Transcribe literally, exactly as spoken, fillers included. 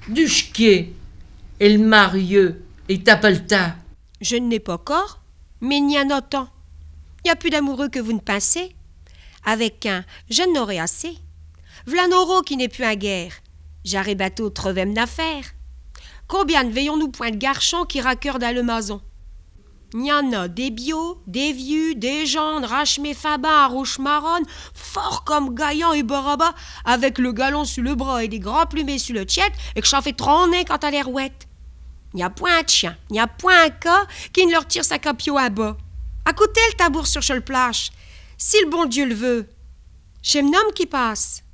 Du ch'quier, et le marieux, et t'appelle-ta. Je n'ai pas corps, mais n'y en a tant. Y a plus d'amoureux que vous ne pincez. Avec un, je n'aurai assez. V'là Noro qui n'est plus en guerre. J'arrête bateau trevem d'affaires. Combien ne veillons-nous point de garçons qui raccordent à le maison? N'y en a des bio, des vieux, des jeunes, rachemés fabins à rouge marronne, forts comme gaillants et barabas, avec le galon sur le bras et des grands plumés sur le tiède, et que j'en fais trôner quand à l'herouette. N'y a point de chien, n'y a point un cas qui ne leur tire sa capio à bas. À côté le tabour sur le plage, si le bon Dieu le veut. J'ai un homme qui passe.